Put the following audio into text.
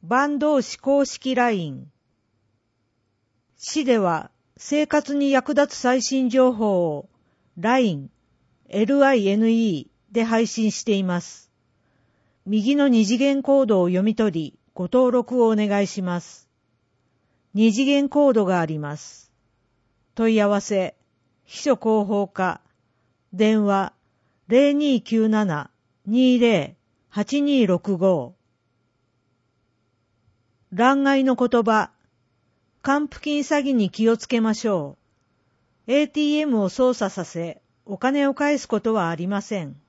坂東市公式 LINE。市では生活に役立つ最新情報を LINE で配信しています。右の二次元コードを読み取り、ご登録をお願いします。二次元コードがあります。問い合わせ、秘書広報課、電話 0297-20-8265。乱外の言葉、還付金詐欺に気をつけましょう。ATM を操作させ、お金を返すことはありません。